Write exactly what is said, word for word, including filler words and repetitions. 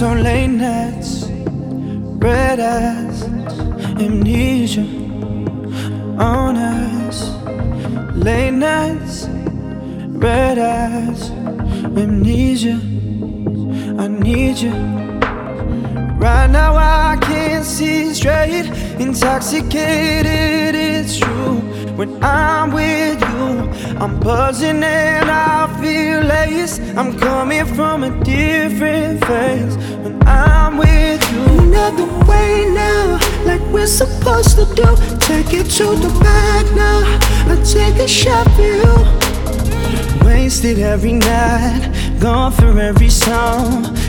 on late nights, red eyes, amnesia on us. Late nights, red eyes, amnesia. I need you. Right now I can't see straight, intoxicated, it's true. When I'm with you, I'm buzzing and I feel lace. I'm coming from a different phase. When I'm with you, another way now, like we're supposed to do. Take it to the back now, I take a shot for you. wasted every night, gone for every song.